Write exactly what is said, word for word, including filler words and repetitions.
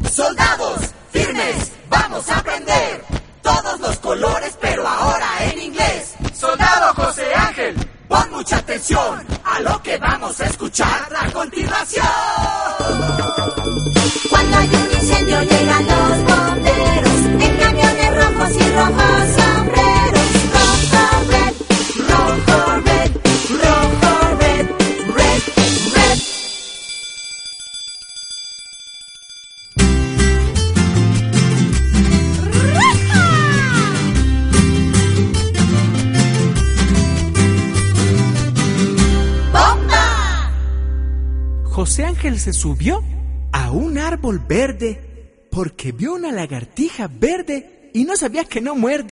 Soldados, firmes, vamos a aprender todos los colores, pero ahora en inglés. Soldado José Ángel, pon mucha atención a lo que vamos a escuchar a continuación. Cuando hay un incendio llegan los bomberos en camiones rojos y rojos sombreros. Rojo, red, rojo, red, rojo, red, red, red. ¡Bomba! José Ángel se subió a un árbol verde porque vio una lagartija verde y no sabía que no muerde.